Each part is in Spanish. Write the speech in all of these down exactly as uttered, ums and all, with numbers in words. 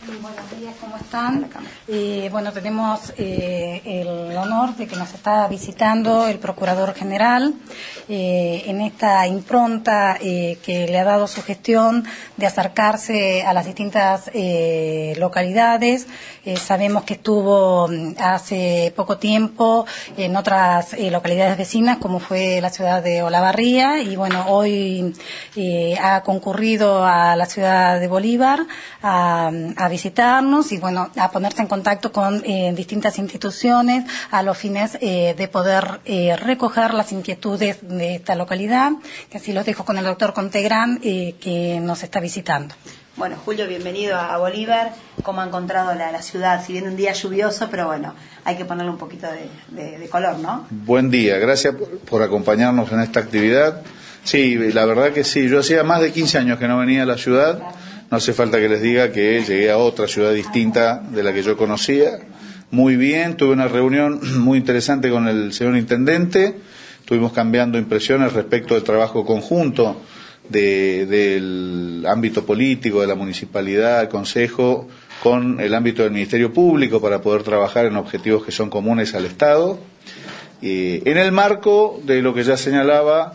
Buenos días, ¿cómo están? Eh, bueno, tenemos eh, el honor de que nos está visitando el Procurador General eh, en esta impronta eh, que le ha dado su gestión de acercarse a las distintas eh, localidades. Eh, sabemos que estuvo hace poco tiempo en otras eh, localidades vecinas, como fue la ciudad de Olavarría, y bueno, hoy eh, ha concurrido a la ciudad de Bolívar a, a visitarnos y bueno, a ponerse en contacto con eh, distintas instituciones a los fines eh, de poder eh, recoger las inquietudes de esta localidad, que así los dejo con el doctor Contegrán, eh, que nos está visitando. Bueno, Julio, bienvenido a Bolívar. ¿Cómo ha encontrado la, la ciudad? Si viene un día lluvioso, pero bueno, hay que ponerle un poquito de, de, de color, ¿no? Buen día, gracias por, por acompañarnos en esta actividad. Sí, la verdad que sí, yo hacía más de quince años que no venía a la ciudad. No hace falta que les diga que llegué a otra ciudad distinta de la que yo conocía. Muy bien, tuve una reunión muy interesante con el señor intendente. Estuvimos cambiando impresiones respecto del trabajo conjunto de, del ámbito político, de la municipalidad, el consejo, con el ámbito del Ministerio Público para poder trabajar en objetivos que son comunes al Estado. Eh, en el marco de lo que ya señalaba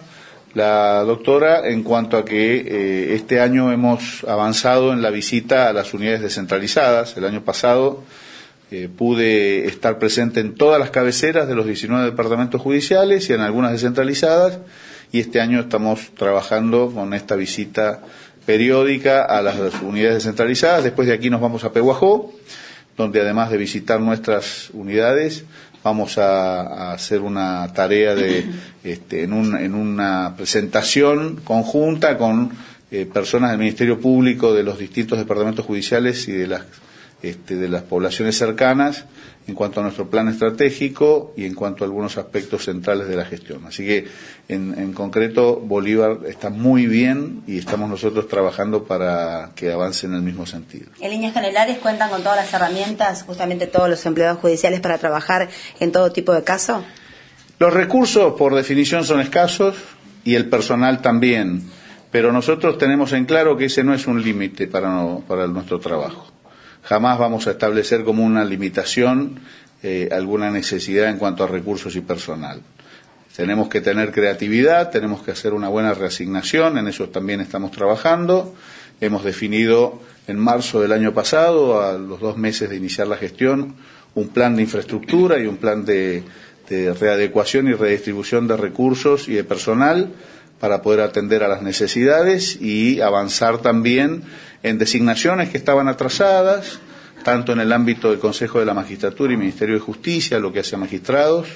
la doctora, en cuanto a que eh, este año hemos avanzado en la visita a las unidades descentralizadas. El año pasado eh, pude estar presente en todas las cabeceras de los diecinueve departamentos judiciales y en algunas descentralizadas, y este año estamos trabajando con esta visita periódica a las unidades descentralizadas. Después de aquí nos vamos a Pehuajó, donde además de visitar nuestras unidades, vamos a, a hacer una tarea de este, en, un, en una presentación conjunta con eh, personas del Ministerio Público de los distintos departamentos judiciales y de las este, de las poblaciones cercanas en cuanto a nuestro plan estratégico y en cuanto a algunos aspectos centrales de la gestión. Así que, en, en concreto, Bolívar está muy bien y estamos nosotros trabajando para que avance en el mismo sentido. En líneas generales, ¿cuentan con todas las herramientas, justamente todos los empleados judiciales, para trabajar en todo tipo de caso? Los recursos, por definición, son escasos y el personal también, pero nosotros tenemos en claro que ese no es un límite para, no, para nuestro trabajo. Jamás vamos a establecer como una limitación eh, alguna necesidad en cuanto a recursos y personal. Tenemos que tener creatividad, tenemos que hacer una buena reasignación, en eso también estamos trabajando. Hemos definido en marzo del año pasado, a los dos meses de iniciar la gestión, un plan de infraestructura y un plan de, de readecuación y redistribución de recursos y de personal para poder atender a las necesidades y avanzar también en designaciones que estaban atrasadas, tanto en el ámbito del Consejo de la Magistratura y Ministerio de Justicia, lo que hace a magistrados,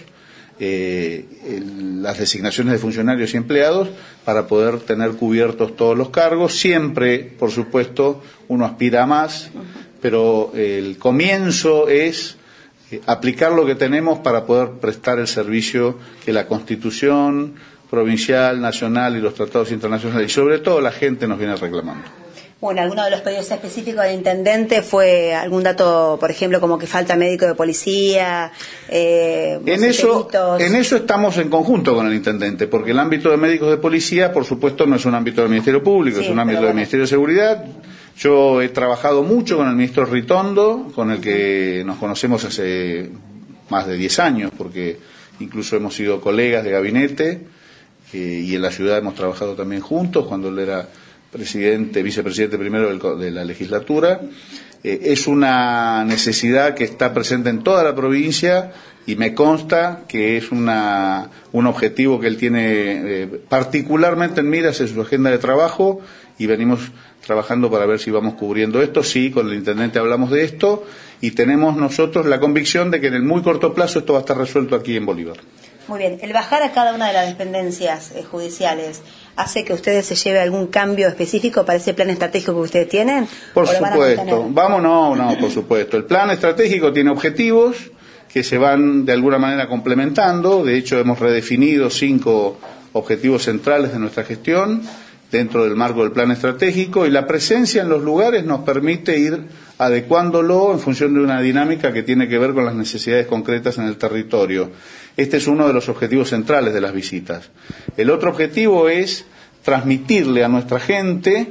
eh, el, las designaciones de funcionarios y empleados, para poder tener cubiertos todos los cargos. Siempre, por supuesto, uno aspira a más, pero el comienzo es eh, aplicar lo que tenemos para poder prestar el servicio que la Constitución provincial, nacional y los tratados internacionales, y sobre todo la gente, nos viene reclamando. Bueno, alguno de los pedidos específicos del intendente fue algún dato, por ejemplo, como que falta médico de policía, eh, en eso, en eso estamos en conjunto con el intendente, porque el ámbito de médicos de policía, por supuesto, no es un ámbito del Ministerio Público, sí, es un ámbito bueno. del Ministerio de Seguridad. Yo he trabajado mucho con el ministro Ritondo, con el que nos conocemos hace más de diez años, porque incluso hemos sido colegas de gabinete, eh, y en la ciudad hemos trabajado también juntos cuando él era presidente, vicepresidente primero del, de la legislatura. Eh, es una necesidad que está presente en toda la provincia y me consta que es una, un objetivo que él tiene eh, particularmente en miras en su agenda de trabajo, y venimos trabajando para ver si vamos cubriendo esto. Sí, con el intendente hablamos de esto y tenemos nosotros la convicción de que en el muy corto plazo esto va a estar resuelto aquí en Bolívar. Muy bien, el bajar a cada una de las dependencias eh, judiciales, ¿hace que ustedes se lleve algún cambio específico para ese plan estratégico que ustedes tienen? Por supuesto, vamos, no, no, por supuesto. El plan estratégico tiene objetivos que se van de alguna manera complementando. De hecho, hemos redefinido cinco objetivos centrales de nuestra gestión dentro del marco del plan estratégico, y la presencia en los lugares nos permite ir adecuándolo en función de una dinámica que tiene que ver con las necesidades concretas en el territorio. Este es uno de los objetivos centrales de las visitas. El otro objetivo es transmitirle a nuestra gente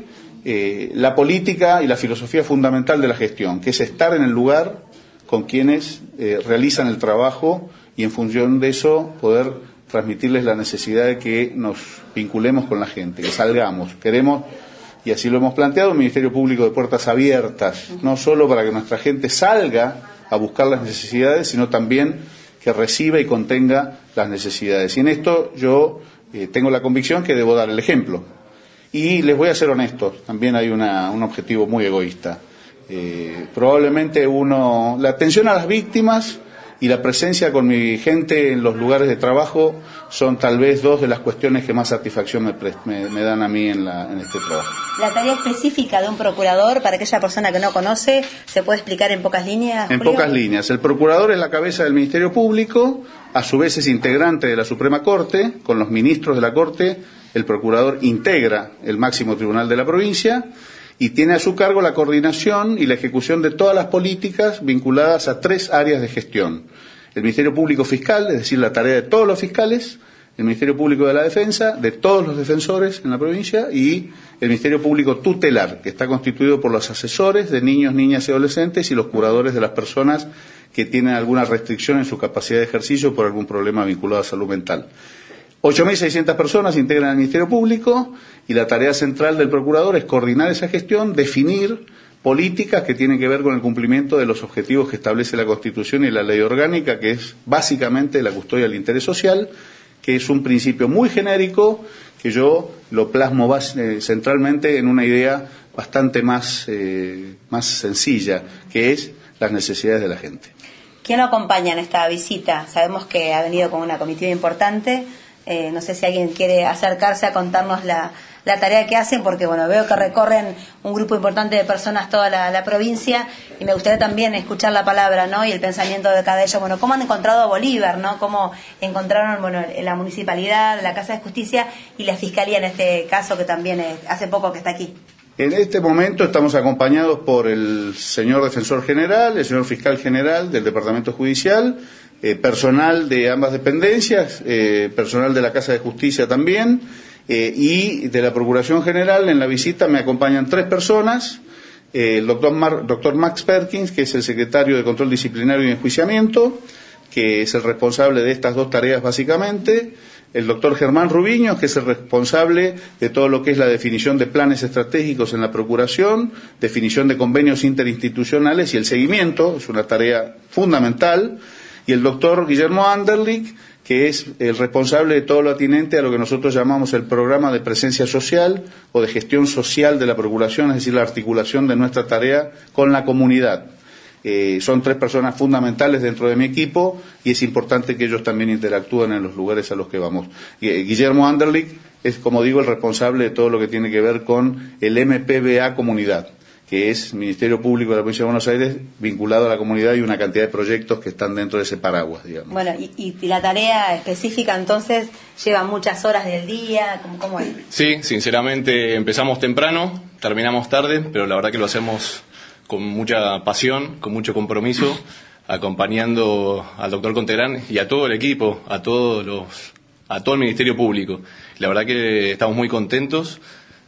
eh, la política y la filosofía fundamental de la gestión, que es estar en el lugar con quienes eh, realizan el trabajo y en función de eso poder transmitirles la necesidad de que nos vinculemos con la gente, que salgamos. Queremos, y así lo hemos planteado, un Ministerio Público de puertas abiertas, no solo para que nuestra gente salga a buscar las necesidades, sino también que reciba y contenga las necesidades. Y en esto yo eh, tengo la convicción que debo dar el ejemplo. Y les voy a ser honestos, también hay una, un objetivo muy egoísta. Eh, probablemente uno, la atención a las víctimas y la presencia con mi gente en los lugares de trabajo son tal vez dos de las cuestiones que más satisfacción me, me, me dan a mí en, la, en este trabajo. La tarea específica de un procurador, para aquella persona que no conoce, ¿se puede explicar en pocas líneas, En Julio? pocas líneas. El procurador es la cabeza del Ministerio Público, a su vez es integrante de la Suprema Corte, con los ministros de la Corte. El procurador integra el máximo tribunal de la provincia y tiene a su cargo la coordinación y la ejecución de todas las políticas vinculadas a tres áreas de gestión. El Ministerio Público Fiscal, es decir, la tarea de todos los fiscales, el Ministerio Público de la Defensa, de todos los defensores en la provincia, y el Ministerio Público Tutelar, que está constituido por los asesores de niños, niñas y adolescentes y los curadores de las personas que tienen alguna restricción en su capacidad de ejercicio por algún problema vinculado a salud mental. ocho mil seiscientas personas integran el Ministerio Público y la tarea central del procurador es coordinar esa gestión, definir políticas que tienen que ver con el cumplimiento de los objetivos que establece la Constitución y la Ley Orgánica, que es básicamente la custodia del interés social, que es un principio muy genérico que yo lo plasmo base, eh, centralmente en una idea bastante más, eh, más sencilla, que es las necesidades de la gente. ¿Quién lo acompaña en esta visita? Sabemos que ha venido con una comitiva importante. Eh, no sé si alguien quiere acercarse a contarnos la, la tarea que hacen, porque bueno, veo que recorren un grupo importante de personas toda la, la provincia, y me gustaría también escuchar la palabra, ¿no?, y el pensamiento de cada ellos. Bueno, ¿cómo han encontrado a Bolívar, ¿no? ¿Cómo encontraron, bueno, la municipalidad, la Casa de Justicia y la Fiscalía en este caso, que también es, hace poco que está aquí? En este momento estamos acompañados por el señor Defensor General, el señor Fiscal General del Departamento Judicial, eh, personal de ambas dependencias, eh, personal de la Casa de Justicia también, eh, y de la Procuración General. En la visita me acompañan tres personas, eh, el doctor, Mar, doctor Max Perkins, que es el secretario de Control Disciplinario y Enjuiciamiento, que es el responsable de estas dos tareas básicamente, el doctor Germán Rubiños, que es el responsable de todo lo que es la definición de planes estratégicos en la Procuración, definición de convenios interinstitucionales y el seguimiento, es una tarea fundamental, y el doctor Guillermo Anderlich, que es el responsable de todo lo atinente a lo que nosotros llamamos el programa de presencia social o de gestión social de la Procuración, es decir, la articulación de nuestra tarea con la comunidad. Eh, son tres personas fundamentales dentro de mi equipo y es importante que ellos también interactúen en los lugares a los que vamos. Eh, Guillermo Anderlich es, como digo, el responsable de todo lo que tiene que ver con el M P B A Comunidad, que es Ministerio Público de la Provincia de Buenos Aires vinculado a la comunidad y una cantidad de proyectos que están dentro de ese paraguas, digamos. Bueno, y, y la tarea específica entonces lleva muchas horas del día, ¿cómo, cómo es? Sí, sinceramente empezamos temprano, terminamos tarde, pero la verdad que lo hacemos con mucha pasión, con mucho compromiso, acompañando al doctor Conterán y a todo el equipo, a todos los, a todo el Ministerio Público. La verdad que estamos muy contentos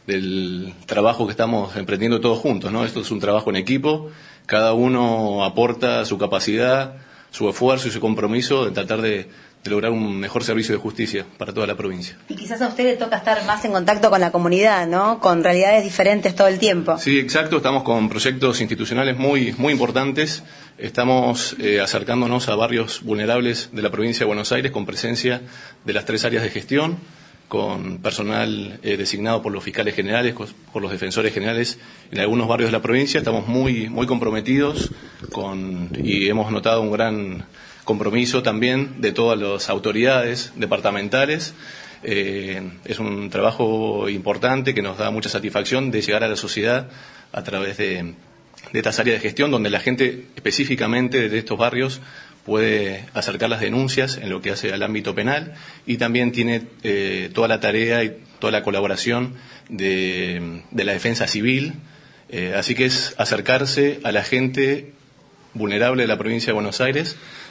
del trabajo que estamos emprendiendo todos juntos, ¿no? Esto es un trabajo en equipo, cada uno aporta su capacidad, su esfuerzo y su compromiso de tratar de, de lograr un mejor servicio de justicia para toda la provincia. Y quizás a usted le toca estar más en contacto con la comunidad, ¿no?, con realidades diferentes todo el tiempo. Sí, exacto, estamos con proyectos institucionales muy, muy importantes, estamos eh, acercándonos a barrios vulnerables de la provincia de Buenos Aires con presencia de las tres áreas de gestión, con personal eh, designado por los fiscales generales, por los defensores generales en algunos barrios de la provincia. Estamos muy, muy comprometidos con, y hemos notado un gran compromiso también de todas las autoridades departamentales. Eh, es un trabajo importante que nos da mucha satisfacción de llegar a la sociedad a través de, de estas áreas de gestión, donde la gente específicamente de estos barrios puede acercar las denuncias en lo que hace al ámbito penal y también tiene eh, toda la tarea y toda la colaboración de, de la defensa civil. Eh, así que es acercarse a la gente vulnerable de la provincia de Buenos Aires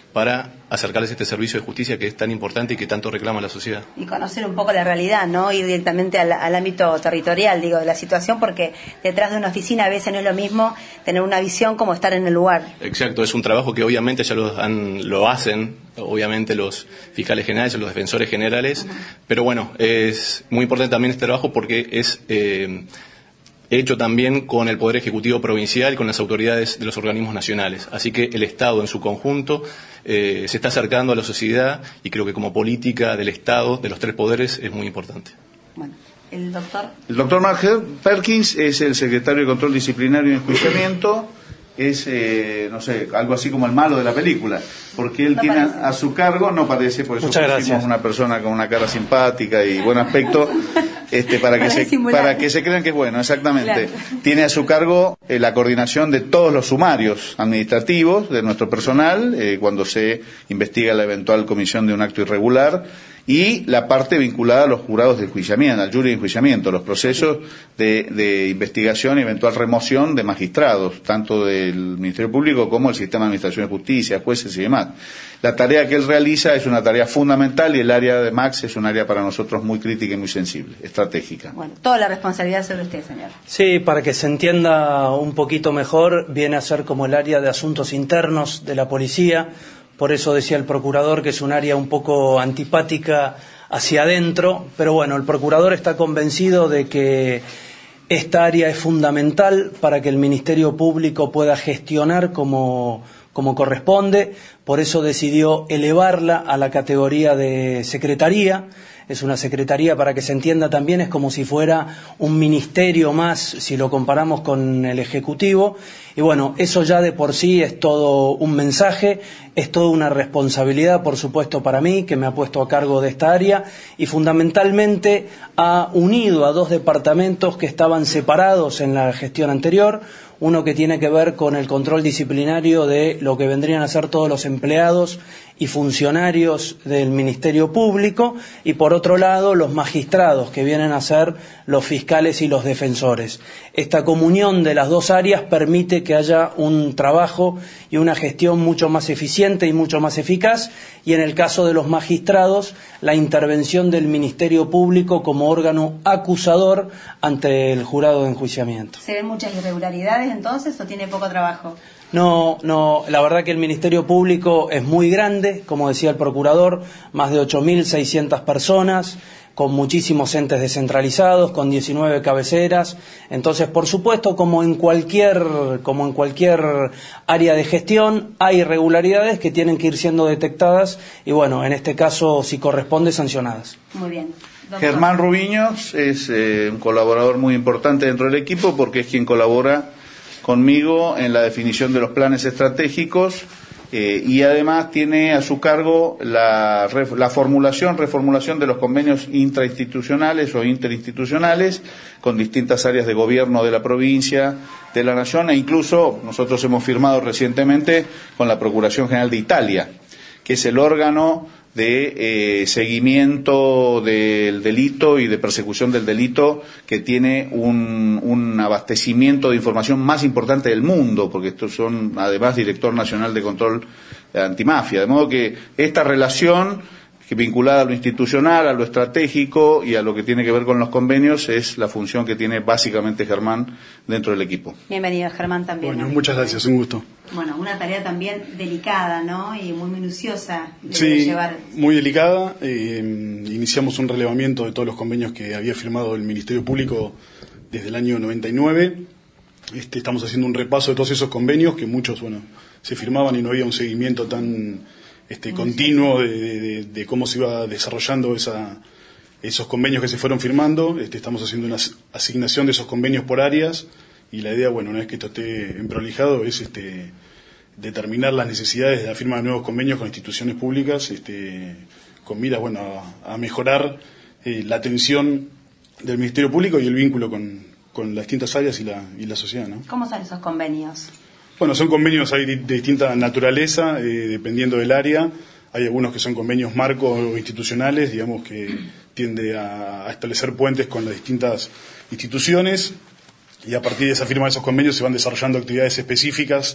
para acercarles este servicio de justicia que es tan importante y que tanto reclama la sociedad. Y conocer un poco la realidad, ¿no? Ir directamente al, al ámbito territorial, digo, de la situación, porque detrás de una oficina a veces no es lo mismo tener una visión como estar en el lugar. Exacto, es un trabajo que obviamente ya lo, han, lo hacen, obviamente los fiscales generales, los defensores generales, uh-huh. pero bueno, es muy importante también este trabajo porque es... Eh, hecho también con el Poder Ejecutivo Provincial y con las autoridades de los organismos nacionales. Así que el Estado en su conjunto eh, se está acercando a la sociedad y creo que como política del Estado, de los tres poderes, es muy importante. Bueno, el doctor... El doctor Mark Perkins es el secretario de Control Disciplinario y Enjuiciamiento. Es, eh, no sé, algo así como el malo de la película, porque él no tiene parece. a su cargo, no parece, por eso pusimos una persona con una cara simpática y buen aspecto, este, para que, se, para que se crean que es bueno, exactamente. Claro. Tiene a su cargo eh, la coordinación de todos los sumarios administrativos de nuestro personal, eh, cuando se investiga la eventual comisión de un acto irregular, y la parte vinculada a los jurados de enjuiciamiento, al jury de enjuiciamiento, los procesos de, de investigación y eventual remoción de magistrados, tanto del Ministerio Público como del Sistema de Administración de Justicia, jueces y demás. La tarea que él realiza es una tarea fundamental y el área de Max es un área para nosotros muy crítica y muy sensible, estratégica. Bueno, toda la responsabilidad sobre usted, señor. Sí, para que se entienda un poquito mejor, viene a ser como el área de asuntos internos de la policía. Por eso decía el procurador que es un área un poco antipática hacia adentro, pero bueno, el procurador está convencido de que esta área es fundamental para que el Ministerio Público pueda gestionar como, como corresponde, por eso decidió elevarla a la categoría de secretaría. Es una secretaría, para que se entienda también, es como si fuera un ministerio más, si lo comparamos con el Ejecutivo. Y bueno, eso ya de por sí es todo un mensaje, es toda una responsabilidad, por supuesto, para mí, que me ha puesto a cargo de esta área, y fundamentalmente ha unido a dos departamentos que estaban separados en la gestión anterior, uno que tiene que ver con el control disciplinario de lo que vendrían a ser todos los empleados y funcionarios del Ministerio Público, y por otro lado los magistrados, que vienen a ser los fiscales y los defensores. Esta comunión de las dos áreas permite que haya un trabajo y una gestión mucho más eficiente y mucho más eficaz, y en el caso de los magistrados, la intervención del Ministerio Público como órgano acusador ante el jurado de enjuiciamiento. ¿Se ven muchas irregularidades entonces o tiene poco trabajo? No, no, la verdad que el Ministerio Público es muy grande, como decía el procurador, más de ocho mil seiscientas personas, con muchísimos entes descentralizados, con diecinueve cabeceras. Entonces, por supuesto, como en cualquier, como en cualquier área de gestión, hay irregularidades que tienen que ir siendo detectadas y, bueno, en este caso, si corresponde, sancionadas. Muy bien. Doctor. Germán Rubiños es eh, un colaborador muy importante dentro del equipo porque es quien colabora conmigo en la definición de los planes estratégicos eh, y además tiene a su cargo la, la formulación, reformulación de los convenios intrainstitucionales o interinstitucionales con distintas áreas de gobierno de la provincia, de la nación, e incluso nosotros hemos firmado recientemente con la Procuración General de Italia, que es el órgano de eh, seguimiento del delito y de persecución del delito que tiene un, un abastecimiento de información más importante del mundo, porque estos son además director nacional de control antimafia, de modo que esta relación que vinculada a lo institucional, a lo estratégico y a lo que tiene que ver con los convenios es la función que tiene básicamente Germán dentro del equipo. Bienvenido, Germán, también. Bueno, ¿no? Muchas gracias, un gusto. Bueno, una tarea también delicada, ¿no? Y muy minuciosa de sí, llevar. Muy delicada. Eh, iniciamos un relevamiento de todos los convenios que había firmado el Ministerio Público desde el año noventa y nueve. Este, estamos haciendo un repaso de todos esos convenios que muchos, bueno, se firmaban y no había un seguimiento tan este, continuo de, de, de cómo se iba desarrollando esa, esos convenios que se fueron firmando. Este, estamos haciendo una asignación de esos convenios por áreas. Y la idea, bueno, una vez que esto esté emprolijado, es este, determinar las necesidades de la firma de nuevos convenios con instituciones públicas, este, con miras, bueno, a, a mejorar eh, la atención del Ministerio Público y el vínculo con, con las distintas áreas y la, y la sociedad, ¿no? ¿Cómo son esos convenios? Bueno, son convenios hay de distinta naturaleza, eh, dependiendo del área. Hay algunos que son convenios marcos o institucionales, digamos, que tiende a, a establecer puentes con las distintas instituciones. Y a partir de esa firma de esos convenios se van desarrollando actividades específicas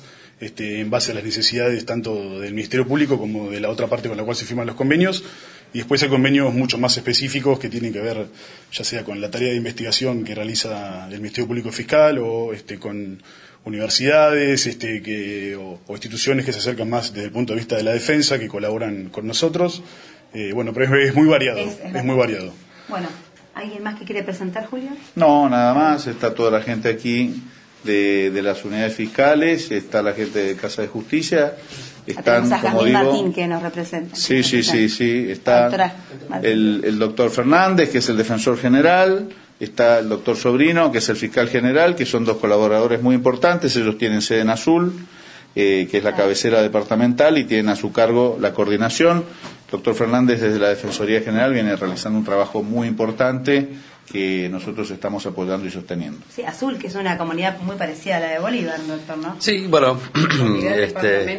este, en base a las necesidades tanto del Ministerio Público como de la otra parte con la cual se firman los convenios. Y después hay convenios mucho más específicos que tienen que ver ya sea con la tarea de investigación que realiza el Ministerio Público Fiscal o este, con universidades este, que, o, o instituciones que se acercan más desde el punto de vista de la defensa, que colaboran con nosotros. Eh, bueno, pero es, es muy variado, es, es, es muy variado. Bueno, ¿alguien más que quiere presentar, Julio? No, nada más, está toda la gente aquí de, de las unidades fiscales, está la gente de Casa de Justicia. Están, a como digo, digo, Martín, que nos representa. Sí, sí, sí, sí. Está el, el doctor Fernández, que es el defensor general, está el doctor Sobrino, que es el fiscal general, que son dos colaboradores muy importantes. Ellos tienen sede en Azul, eh, que es la cabecera departamental, y tienen a su cargo la coordinación. El doctor Fernández, desde la Defensoría General, viene realizando un trabajo muy importante que nosotros estamos apoyando y sosteniendo. Sí, Azul, que es una comunidad muy parecida a la de Bolívar, doctor, ¿no? Sí, bueno, este,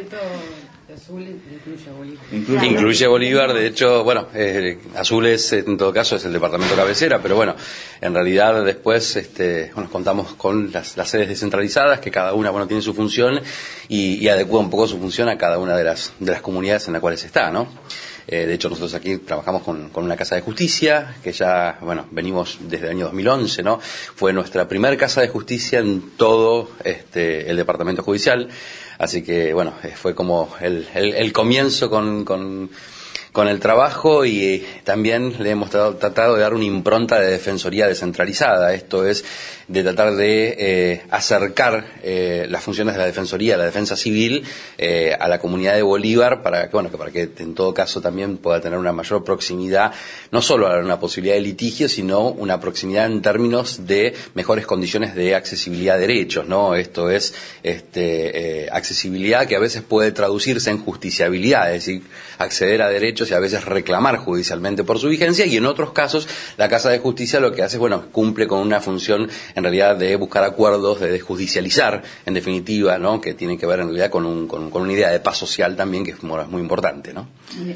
Azul incluye a Bolívar. Incluye, incluye a Bolívar, de hecho, bueno, eh, Azul es, en todo caso, es el departamento cabecera, pero bueno, en realidad después, este, bueno, contamos con las, las sedes descentralizadas, que cada una, bueno, tiene su función y, y adecua un poco su función a cada una de las, de las comunidades en las cuales está, ¿no? Eh, de hecho, nosotros aquí trabajamos con, con una casa de justicia, que ya, bueno, venimos desde el año dos mil once, ¿no? Fue nuestra primer casa de justicia en todo este, el departamento judicial, así que, bueno, eh, fue como el, el, el comienzo con, con, con el trabajo, y también le hemos tratado, tratado de dar una impronta de defensoría descentralizada. Esto es, de tratar de eh, acercar eh, las funciones de la defensoría, la defensa civil, eh, a la comunidad de Bolívar, para que, bueno, que para que en todo caso también pueda tener una mayor proximidad, no solo a una posibilidad de litigio, sino una proximidad en términos de mejores condiciones de accesibilidad a derechos, ¿no? Esto es este, eh, accesibilidad que a veces puede traducirse en justiciabilidad, es decir, acceder a derechos y a veces reclamar judicialmente por su vigencia, y en otros casos la Casa de Justicia lo que hace es, bueno, cumple con una función en realidad de buscar acuerdos, de judicializar, en definitiva, ¿no? Que tiene que ver en realidad con, un, con, con una idea de paz social también, que es muy importante, ¿no?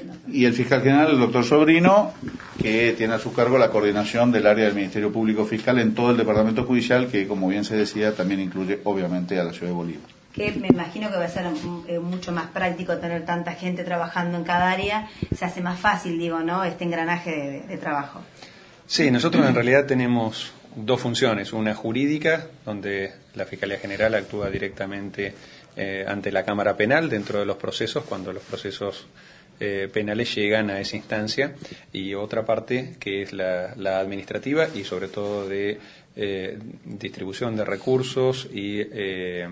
Y el fiscal general, el doctor Sobrino, que tiene a su cargo la coordinación del área del Ministerio Público Fiscal en todo el departamento judicial, que, como bien se decía, también incluye obviamente a la ciudad de Bolívar. Que me imagino que va a ser eh, mucho más práctico tener tanta gente trabajando en cada área, se hace más fácil, digo, ¿no?, este engranaje de, de trabajo. Sí, nosotros en realidad tenemos dos funciones, una jurídica, donde la Fiscalía General actúa directamente eh, ante la Cámara Penal dentro de los procesos, cuando los procesos eh, penales llegan a esa instancia, y otra parte que es la, la administrativa y sobre todo de eh, distribución de recursos y eh,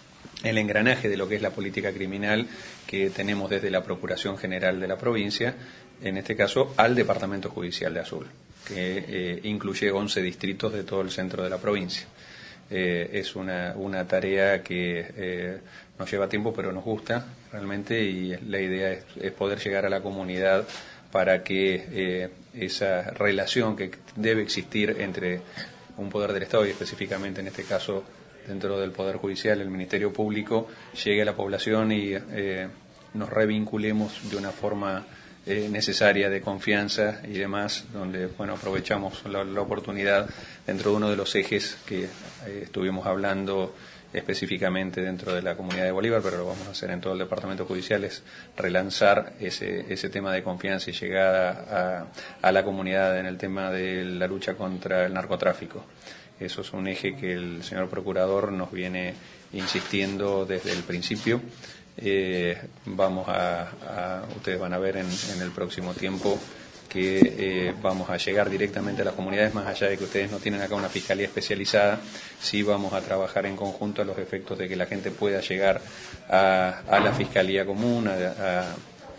el engranaje de lo que es la política criminal que tenemos desde la Procuración General de la provincia, en este caso al Departamento Judicial de Azul, que eh, incluye once distritos de todo el centro de la provincia. Eh, es una, una tarea que eh, nos lleva tiempo, pero nos gusta realmente, y la idea es, es poder llegar a la comunidad para que eh, esa relación que debe existir entre un poder del Estado y específicamente en este caso dentro del Poder Judicial, el Ministerio Público, llegue a la población y eh, nos revinculemos de una forma eh, necesaria de confianza y demás, donde, bueno, aprovechamos la, la oportunidad dentro de uno de los ejes que eh, estuvimos hablando específicamente dentro de la comunidad de Bolívar, pero lo vamos a hacer en todo el departamento judicial, es relanzar ese, ese tema de confianza y llegada a, a la comunidad en el tema de la lucha contra el narcotráfico. Eso es un eje que el señor procurador nos viene insistiendo desde el principio. Eh, vamos a, a, ustedes van a ver en, en el próximo tiempo que eh, vamos a llegar directamente a las comunidades, más allá de que ustedes no tienen acá una fiscalía especializada, sí vamos a trabajar en conjunto a los efectos de que la gente pueda llegar a, a la fiscalía común, a, a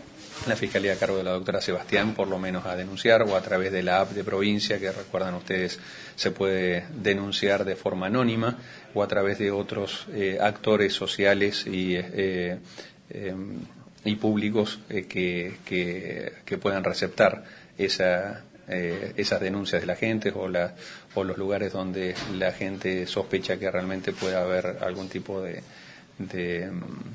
la Fiscalía a cargo de la doctora Sebastián, por lo menos a denunciar, o a través de la app de provincia, que recuerdan ustedes se puede denunciar de forma anónima, o a través de otros eh, actores sociales y, eh, eh, y públicos eh, que, que, que puedan receptar esa, eh, esas denuncias de la gente, o, la, o los lugares donde la gente sospecha que realmente pueda haber algún tipo de... de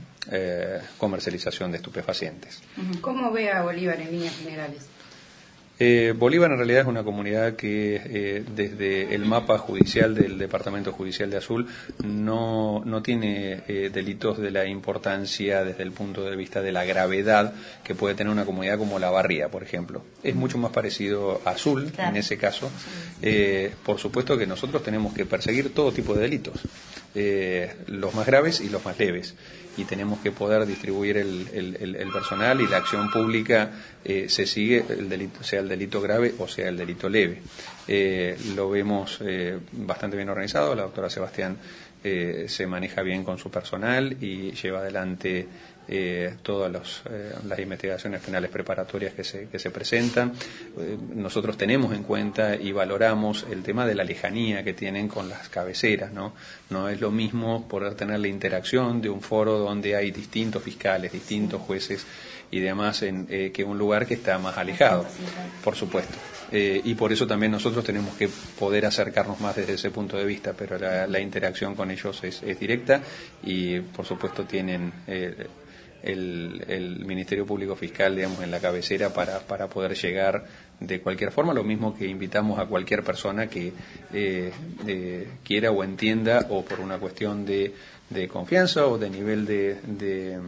Eh, comercialización de estupefacientes. ¿Cómo ve a Bolívar en líneas generales? Eh, Bolívar en realidad es una comunidad que eh, desde el mapa judicial del Departamento Judicial de Azul no, no tiene eh, delitos de la importancia desde el punto de vista de la gravedad que puede tener una comunidad como La Barría, por ejemplo. Es mucho más parecido a Azul, claro, en ese caso. Eh, por supuesto que nosotros tenemos que perseguir todo tipo de delitos, eh, los más graves y los más leves. Y tenemos que poder distribuir el, el, el personal y la acción pública eh, se sigue, el delito, sea el delito grave o sea el delito leve. Eh, lo vemos eh, bastante bien organizado, la doctora Sebastián eh, se maneja bien con su personal y lleva adelante eh, todas los, eh, las investigaciones penales preparatorias que se, que se presentan. Eh, nosotros tenemos en cuenta y valoramos el tema de la lejanía que tienen con las cabeceras, ¿no? No es lo mismo poder tener la interacción de un foro donde hay distintos fiscales, distintos jueces y demás en, eh, que un lugar que está más alejado, por supuesto. Eh, y por eso también nosotros tenemos que poder acercarnos más desde ese punto de vista, pero la, la interacción con ellos es, es directa y por supuesto tienen eh, el, el Ministerio Público Fiscal, digamos, en la cabecera para, para poder llegar de cualquier forma, lo mismo que invitamos a cualquier persona que eh, eh, quiera o entienda o por una cuestión de, de confianza o de nivel de, de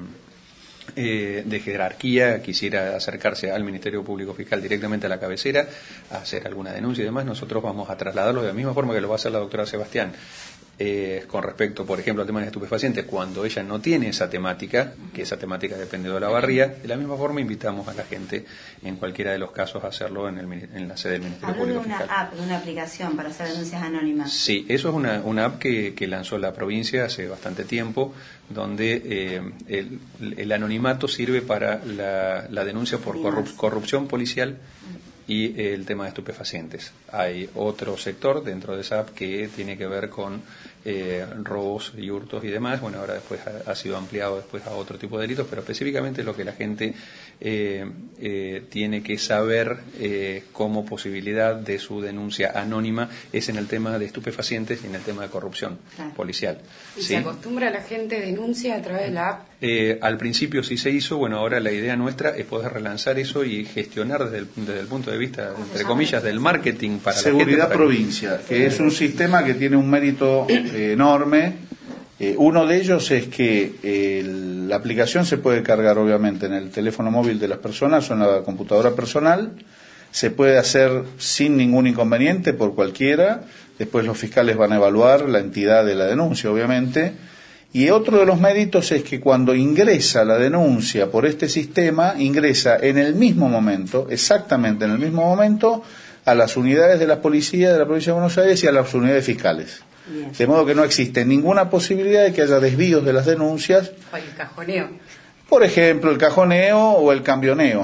Eh, de jerarquía quisiera acercarse al Ministerio Público Fiscal directamente a la cabecera a hacer alguna denuncia y demás, nosotros vamos a trasladarlo de la misma forma que lo va a hacer la doctora Sebastián. Eh, con respecto, por ejemplo, al tema de estupefacientes, cuando ella no tiene esa temática, que esa temática depende de la barría, de la misma forma invitamos a la gente en cualquiera de los casos a hacerlo en, el, en la sede del Ministerio Habló Público de una Fiscal. app, de una aplicación para hacer denuncias anónimas. Sí, eso es una, una app que, que lanzó la provincia hace bastante tiempo, donde eh, el, el anonimato sirve para la, la denuncia por corrup, corrupción policial y eh, el tema de estupefacientes. Hay otro sector dentro de esa app que tiene que ver con eh, robos y hurtos y demás. Bueno, ahora después ha, ha sido ampliado después a otro tipo de delitos, pero específicamente lo que la gente eh, eh, tiene que saber eh, como posibilidad de su denuncia anónima es en el tema de estupefacientes y en el tema de corrupción claro. policial. ¿Y ¿sí? se acostumbra la gente denuncia a través de la app? Eh, al principio sí se hizo, bueno, ahora la idea nuestra es poder relanzar eso y gestionar desde el, desde el punto de vista, entre comillas, del marketing para Seguridad la gente. Para Provincia, que, que es un sistema que tiene un mérito eh, enorme. Eh, uno de ellos es que eh, la aplicación se puede cargar obviamente en el teléfono móvil de las personas o en la computadora personal, se puede hacer sin ningún inconveniente por cualquiera, después los fiscales van a evaluar la entidad de la denuncia obviamente. Y otro de los méritos es que cuando ingresa la denuncia por este sistema, ingresa en el mismo momento, exactamente en el mismo momento, a las unidades de la policía de la provincia de Buenos Aires y a las unidades fiscales. Bien. De modo que no existe ninguna posibilidad de que haya desvíos de las denuncias. O el cajoneo. Por ejemplo, el cajoneo o el cambioneo,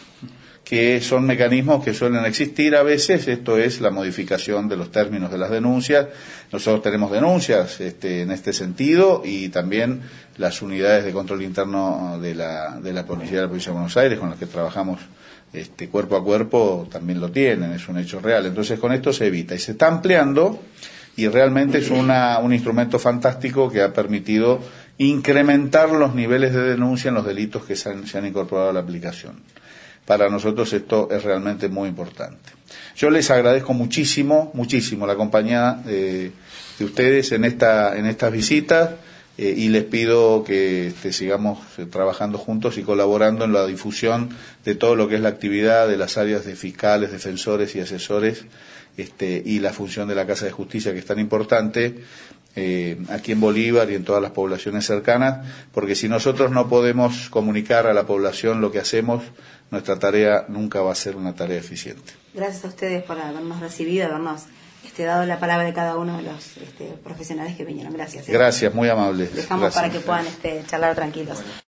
que son mecanismos que suelen existir a veces. Esto es la modificación de los términos de las denuncias. Nosotros tenemos denuncias este, en este sentido y también las unidades de control interno de la, de la Policía de la Provincia de Buenos Aires con las que trabajamos este, cuerpo a cuerpo también lo tienen, es un hecho real. Entonces con esto se evita y se está ampliando y realmente es una, un instrumento fantástico que ha permitido incrementar los niveles de denuncia en los delitos que se han, se han incorporado a la aplicación. Para nosotros esto es realmente muy importante. Yo les agradezco muchísimo, muchísimo la compañía de, de ustedes en esta, en estas visitas eh, y les pido que este, sigamos eh, trabajando juntos y colaborando en la difusión de todo lo que es la actividad de las áreas de fiscales, defensores y asesores este, y la función de la Casa de Justicia que es tan importante eh, aquí en Bolívar y en todas las poblaciones cercanas, porque si nosotros no podemos comunicar a la población lo que hacemos, nuestra tarea nunca va a ser una tarea eficiente. Gracias a ustedes por habernos recibido, habernos este, dado la palabra de cada uno de los este, profesionales que vinieron. Gracias. ¿eh? Gracias, muy amables. Dejamos Gracias. para que puedan este, charlar tranquilos.